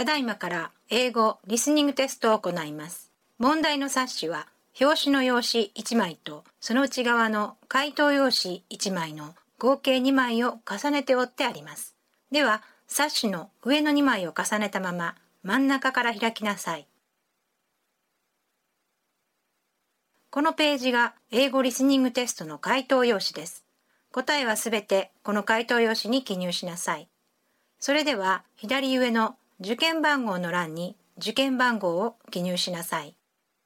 ただいまから英語リスニングテストを行います。問題の冊子は表紙の用紙1枚とその内側の回答用紙1枚の合計2枚を重ねて折ってあります。では冊子の上の2枚を重ねたまま真ん中から開きなさい。このページが英語リスニングテストの回答用紙です。答えはすべてこの回答用紙に記入しなさい。それでは左上の受験番号の欄に受験番号を記入しなさい。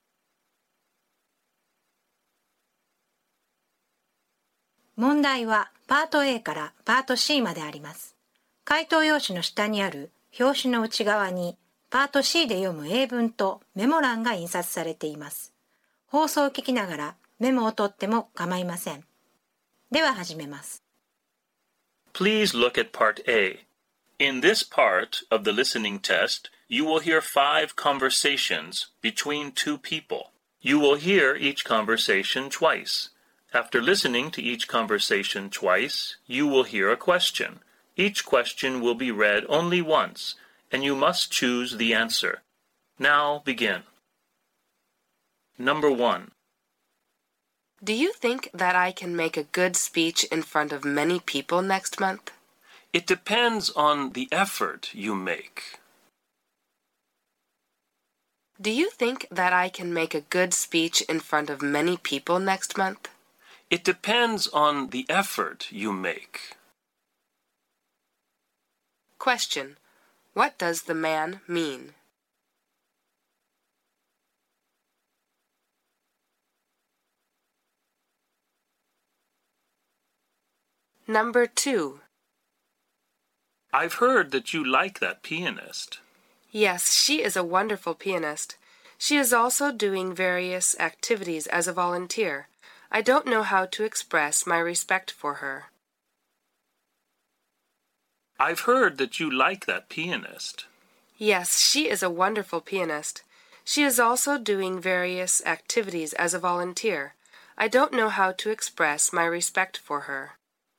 問題はパート A からパート C まであります。回答用紙の下にある表紙の内側にパート C で読む英文とメモ欄が印刷されています。放送を聞きながらメモを取っても構いません。では始めます。 Please look at Part A. In this part of the listening test, you will hear 5 conversations between 2 people. You will hear each conversation twice. After listening to each conversation twice, you will hear a question. Each question will be read only once, and you must choose the answer. Now begin. Number 1. Do you think that I can make a good speech in front of many people next month? It depends on the effort you make. Do you think that I can make a good speech in front of many people next month? It depends on the effort you make. Question. What does the man mean? Number 2. I've heard that you like that pianist. Yes, she is a wonderful pianist. She is also doing various activities as a volunteer. I don't know how to express my respect for her. I've heard that you like that pianist. Yes, she is a wonderful pianist. She is also doing various activities as a volunteer. I don't know how to express my respect for her.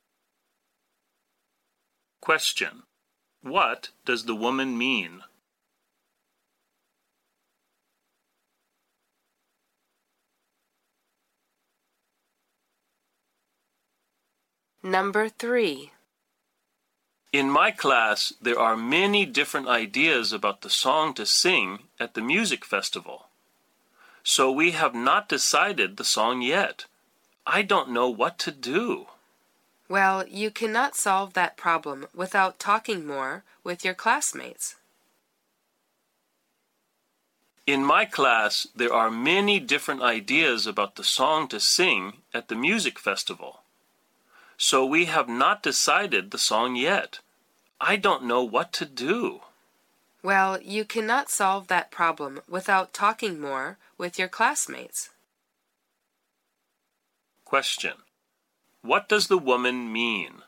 Question. What does the woman mean? Number 3. In my class, there are many different ideas about the song to sing at the music festival. So we have not decided the song yet. I don't know what to do. Well, you cannot solve that problem without talking more with your classmates. In my class, there are many different ideas about the song to sing at the music festival. So we have not decided the song yet. I don't know what to do. Well, you cannot solve that problem without talking more with your classmates. Question. What does the woman mean?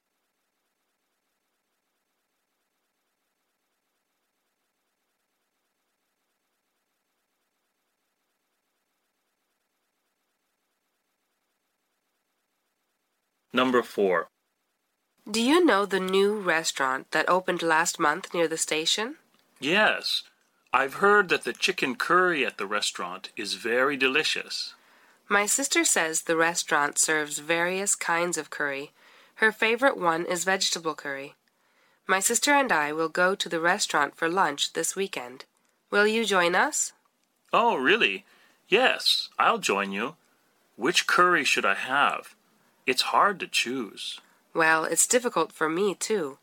Number 4. Do you know the new restaurant that opened last month near the station? Yes. I've heard that the chicken curry at the restaurant is very delicious. My sister says the restaurant serves various kinds of curry. Her favorite one is vegetable curry. My sister and I will go to the restaurant for lunch this weekend. Will you join us? Oh, really? Yes, I'll join you. Which curry should I have? It's hard to choose. Well, it's difficult for me, too.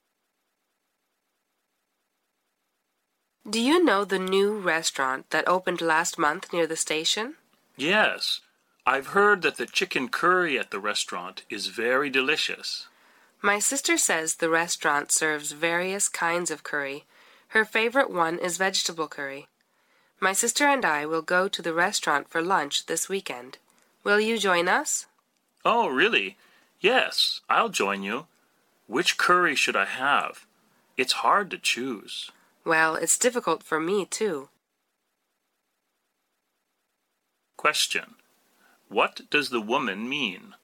Do you know the new restaurant that opened last month near the station? Yes. I've heard that the chicken curry at the restaurant is very delicious. My sister says the restaurant serves various kinds of curry. Her favorite one is vegetable curry. My sister and I will go to the restaurant for lunch this weekend. Will you join us? Oh, really? Yes, I'll join you. Which curry should I have? It's hard to choose. Well, it's difficult for me, too. Question. What does the woman mean?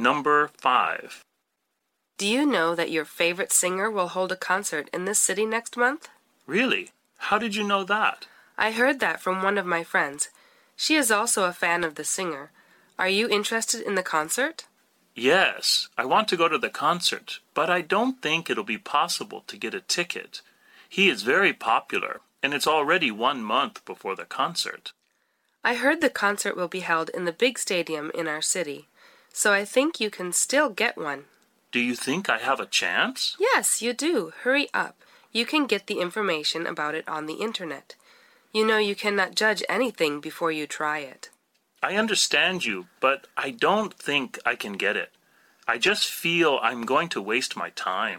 Number 5. Do you know that your favorite singer will hold a concert in this city next month? Really? How did you know that? I heard that from one of my friends. She is also a fan of the singer. Are you interested in the concert? Yes, I want to go to the concert, but I don't think it'll be possible to get a ticket. He is very popular, and it's already 1 month before the concert. I heard the concert will be held in the big stadium in our city, so I think you can still get one. Do you think I have a chance? Yes, you do. Hurry up. You can get the information about it on the internet. You know you cannot judge anything before you try it. I understand you, but I don't think I can get it. I just feel I'm going to waste my time.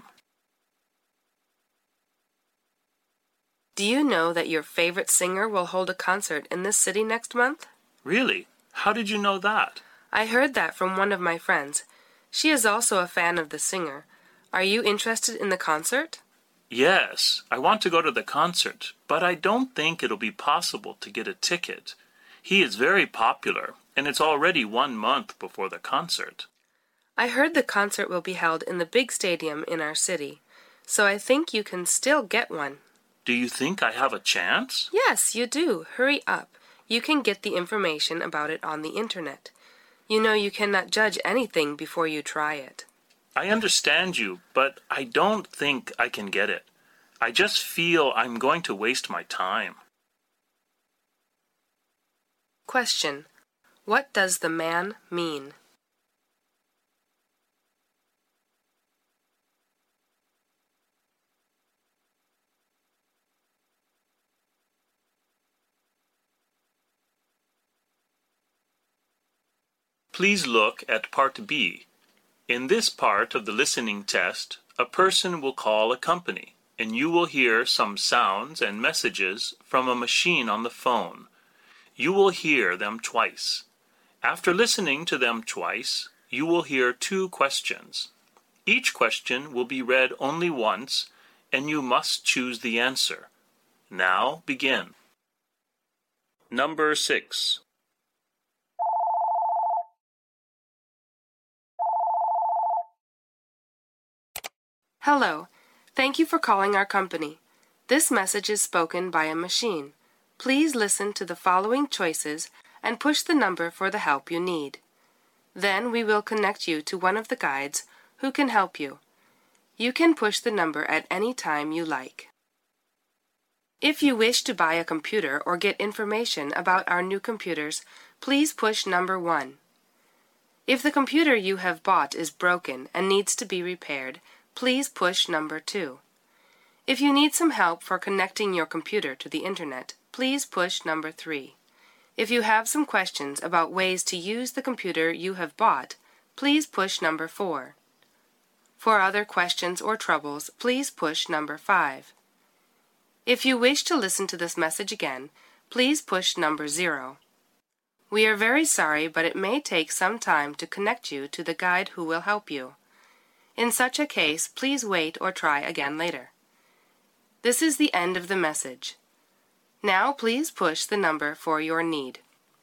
Do you know that your favorite singer will hold a concert in this city next month? Really? How did you know that? I heard that from one of my friends. She is also a fan of the singer. Are you interested in the concert? Yes, I want to go to the concert, but I don't think it'll be possible to get a ticket. He is very popular, and it's already 1 month before the concert. I heard the concert will be held in the big stadium in our city, so I think you can still get one. Do you think I have a chance? Yes, you do. Hurry up. You can get the information about it on the internet. You know you cannot judge anything before you try it. I understand you, but I don't think I can get it. I just feel I'm going to waste my time. Question. What does the man mean? Please look at Part B. In this part of the listening test, a person will call a company, and you will hear some sounds and messages from a machine on the phone. You will hear them twice. After listening to them twice, you will hear 2 questions. Each question will be read only once, and you must choose the answer. Now begin. Number 6. Hello. Thank you for calling our company. This message is spoken by a machine. Please listen to the following choices and push the number for the help you need. Then we will connect you to one of the guides who can help you. You can push the number at any time you like. If you wish to buy a computer or get information about our new computers, please push number 1. If the computer you have bought is broken and needs to be repaired, please push number 2. If you need some help for connecting your computer to the internet, please push number 3. If you have some questions about ways to use the computer you have bought, please push number 4. For other questions or troubles, please push number 5. If you wish to listen to this message again, please push number 0. We are very sorry, but it may take some time to connect you to the guide who will help you. In such a case, please wait or try again later. This is the end of the message. Now please push the number for your need.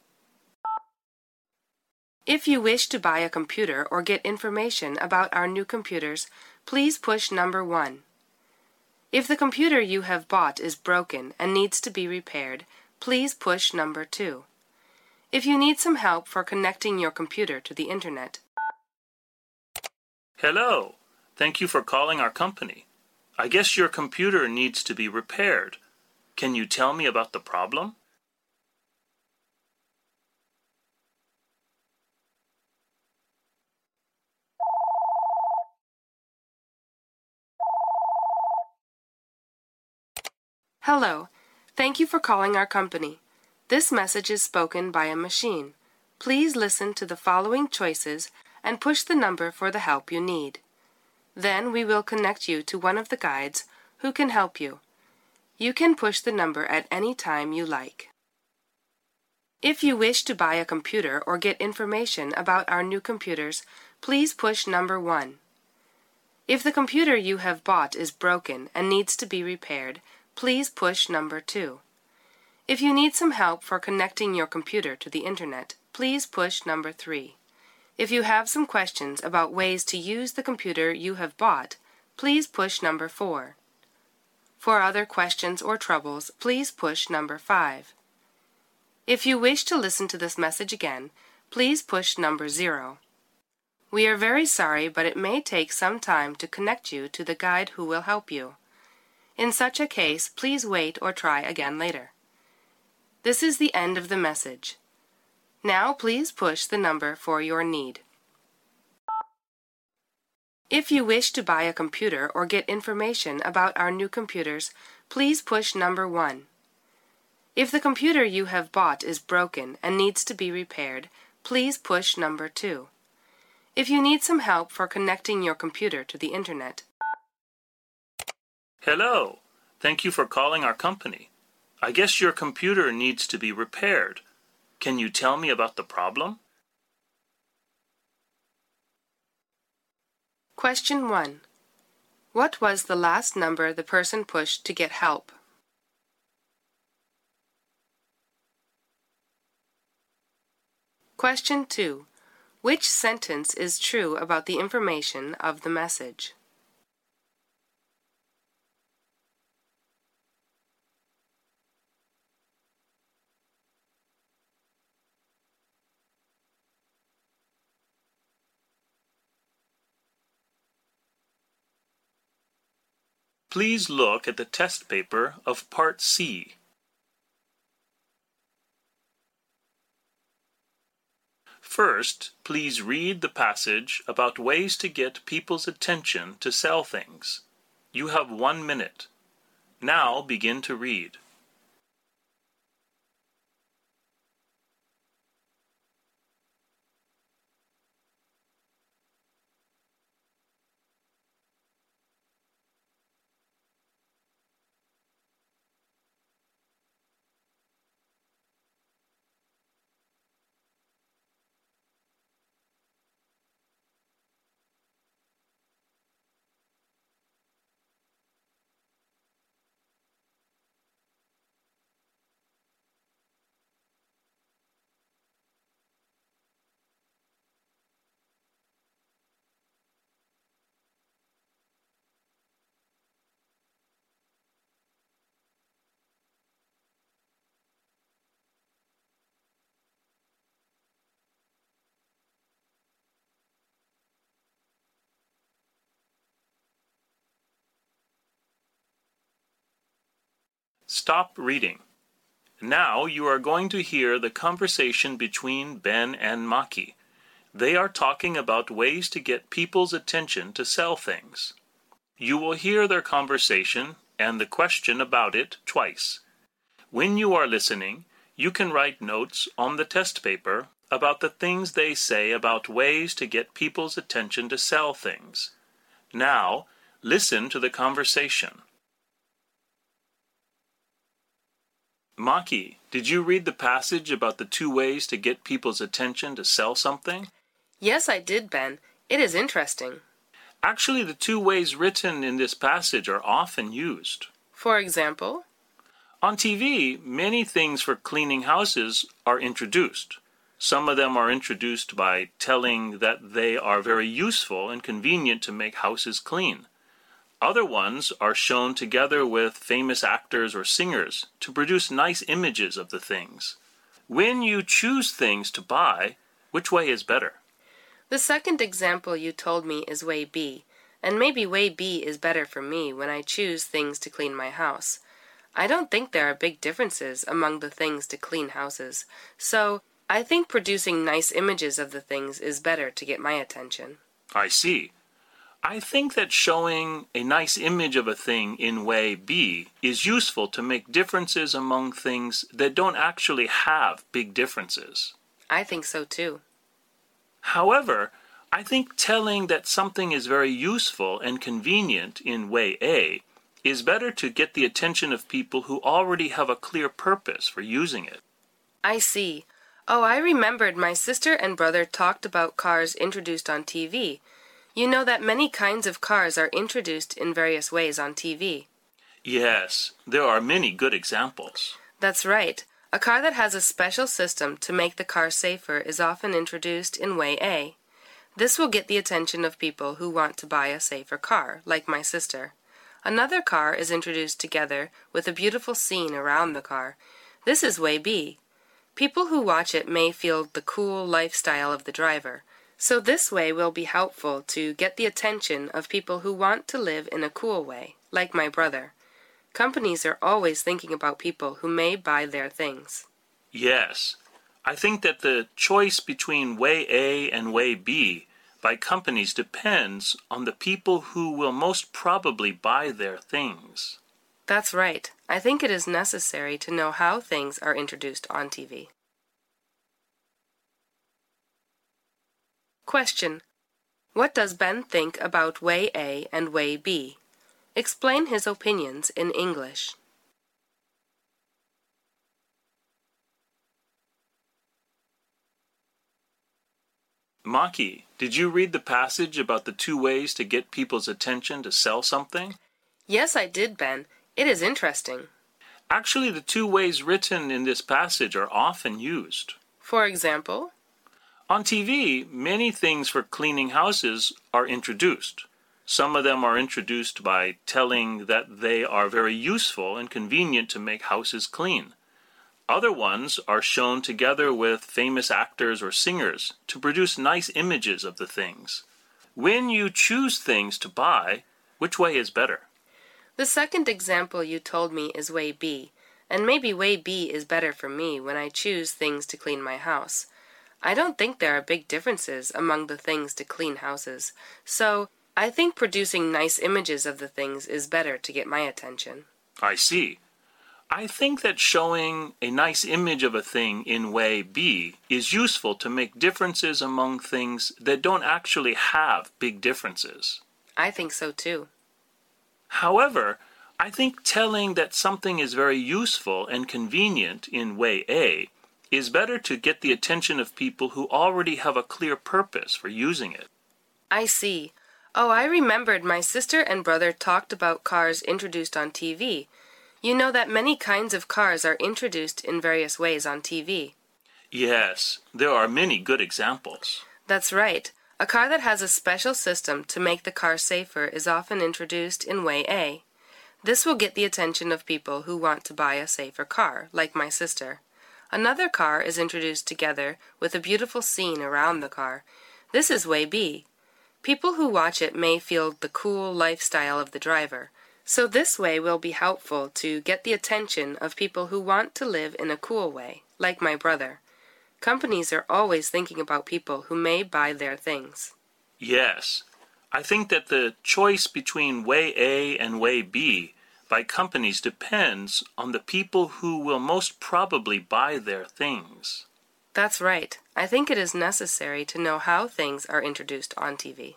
If you wish to buy a computer or get information about our new computers, please push number 1. If the computer you have bought is broken and needs to be repaired, please push number 2. If you need some help for connecting your computer to the internet. Hello. Thank you for calling our company. I guess your computer needs to be repaired. Can you tell me about the problem? Hello. Thank you for calling our company. This message is spoken by a machine. Please listen to the following choices and push the number for the help you need. Then we will connect you to one of the guides who can help you. You can push the number at any time you like. If you wish to buy a computer or get information about our new computers, please push number 1. If the computer you have bought is broken and needs to be repaired, please push number 2. If you need some help for connecting your computer to the internet, please push number 3. If you have some questions about ways to use the computer you have bought, please push number 4. For other questions or troubles, please push number 5. If you wish to listen to this message again, please push number 0. We are very sorry, but it may take some time to connect you to the guide who will help you. In such a case, please wait or try again later. This is the end of the message. Now please push the number for your need. If you wish to buy a computer or get information about our new computers, please push number 1. If the computer you have bought is broken and needs to be repaired, please push number 2. If you need some help for connecting your computer to the Internet. Hello. Thank you for calling our company. I guess your computer needs to be repaired. Can you tell me about the problem? Question 1. What was the last number the person pushed to get help? Question 2. Which sentence is true about the information of the message? Please look at the test paper of Part C. First, please read the passage about ways to get people's attention to sell things. You have 1 minute. Now begin to read. Stop reading. Now you are going to hear the conversation between Ben and Maki. They are talking about ways to get people's attention to sell things. You will hear their conversation and the question about it twice. When you are listening, you can write notes on the test paper about the things they say about ways to get people's attention to sell things. Now, listen to the conversation. Maki, did you read the passage about the 2 ways to get people's attention to sell something? Yes, I did, Ben. It is interesting. Actually, the 2 ways written in this passage are often used. For example? On TV, many things for cleaning houses are introduced. Some of them are introduced by telling that they are very useful and convenient to make houses clean. Other ones are shown together with famous actors or singers to produce nice images of the things. When you choose things to buy, which way is better? The second example you told me is way B, and maybe way B is better for me when I choose things to clean my house. I don't think there are big differences among the things to clean houses, so I think producing nice images of the things is better to get my attention. I see. I think that showing a nice image of a thing in way B is useful to make differences among things that don't actually have big differences. I think so too. However, I think telling that something is very useful and convenient in way A is better to get the attention of people who already have a clear purpose for using it. I see. Oh, I remembered my sister and brother talked about cars introduced on TV. You know that many kinds of cars are introduced in various ways on TV. Yes, there are many good examples. That's right. A car that has a special system to make the car safer is often introduced in way A. This will get the attention of people who want to buy a safer car, like my sister. Another car is introduced together with a beautiful scene around the car. This is way B. People who watch it may feel the cool lifestyle of the driver. So this way will be helpful to get the attention of people who want to live in a cool way, like my brother. Companies are always thinking about people who may buy their things. Yes. I think that the choice between way A and way B by companies depends on the people who will most probably buy their things. That's right. I think it is necessary to know how things are introduced on TV. Question. What does Ben think about way A and way B? Explain his opinions in English. Maki, did you read the passage about the 2 ways to get people's attention to sell something? Yes, I did, Ben. It is interesting. Actually, the 2 ways written in this passage are often used. For example? On TV, many things for cleaning houses are introduced. Some of them are introduced by telling that they are very useful and convenient to make houses clean. Other ones are shown together with famous actors or singers to produce nice images of the things. When you choose things to buy, which way is better? The second example you told me is way B, and maybe way B is better for me when I choose things to clean my house. I don't think there are big differences among the things to clean houses, so I think producing nice images of the things is better to get my attention. I see. I think that showing a nice image of a thing in way B is useful to make differences among things that don't actually have big differences. I think so too. However, I think telling that something is very useful and convenient in way A is better to get the attention of people who already have a clear purpose for using it. I see. Oh, I remembered my sister and brother talked about cars introduced on TV. You know that many kinds of cars are introduced in various ways on TV. Yes, there are many good examples. That's right. A car that has a special system to make the car safer is often introduced in way A. This will get the attention of people who want to buy a safer car, like my sister. Another car is introduced together with a beautiful scene around the car. This is way B. People who watch it may feel the cool lifestyle of the driver. So this way will be helpful to get the attention of people who want to live in a cool way, like my brother. Companies are always thinking about people who may buy their things. Yes. I think that the choice between way A and way B by companies depends on the people who will most probably buy their things. That's right. I think it is necessary to know how things are introduced on TV.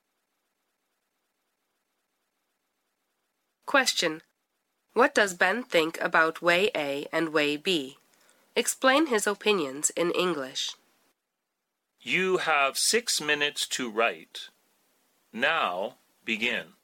Question. What does Ben think about way A and way B? Explain his opinions in English. You have 6 minutes to write. Now, begin.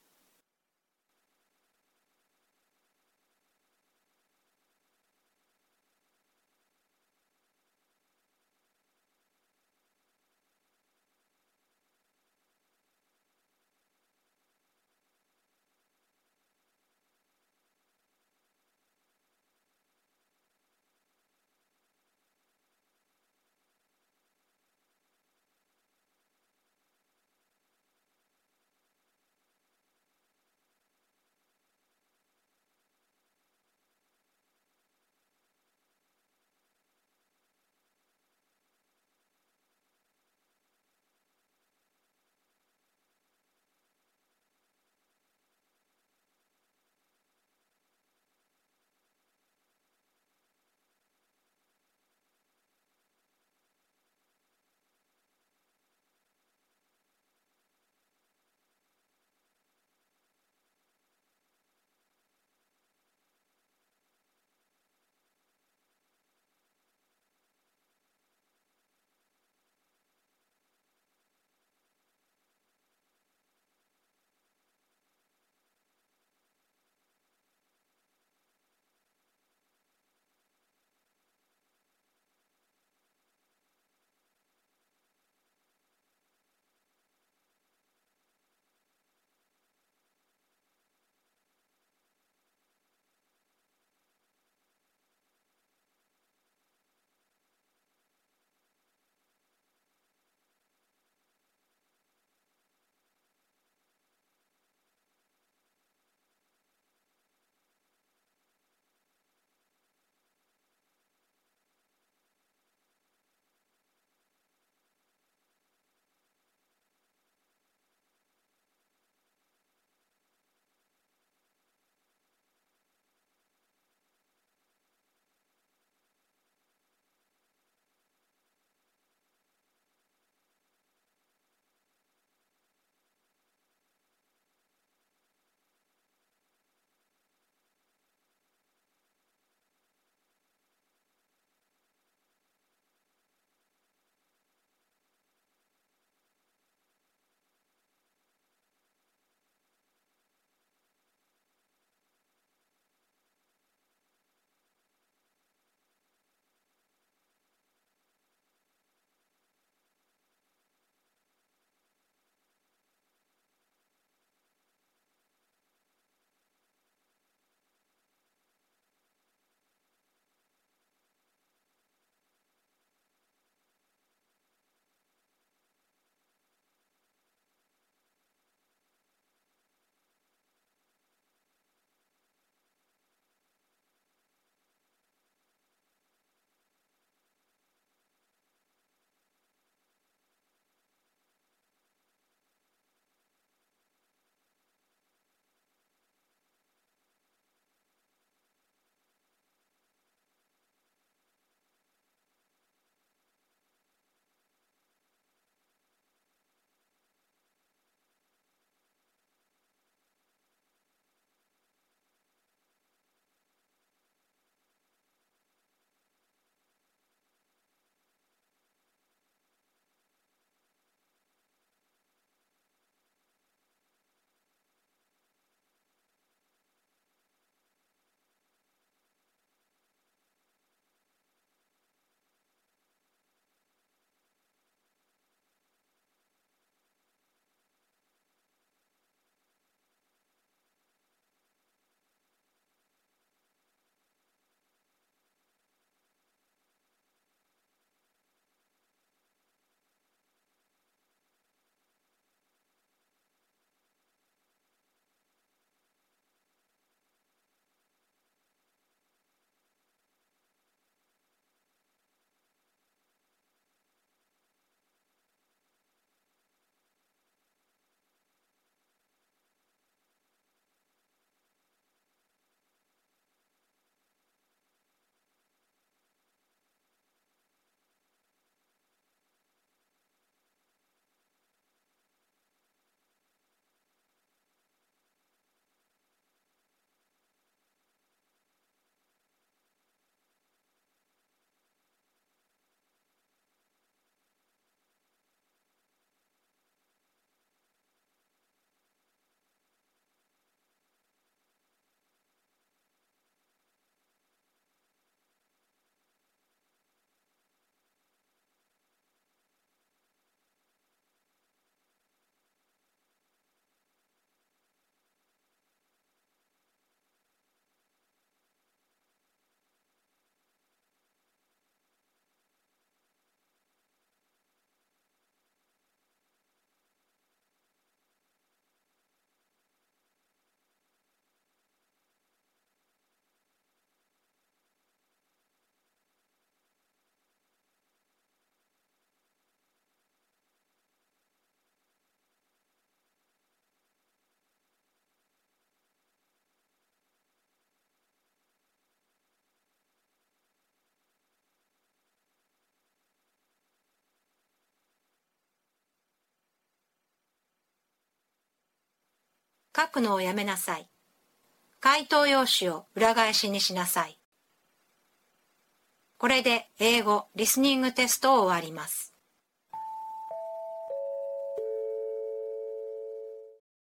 書くのをやめなさい。回答用紙を裏返しにしなさい。これで英語リスニングテストを終わります。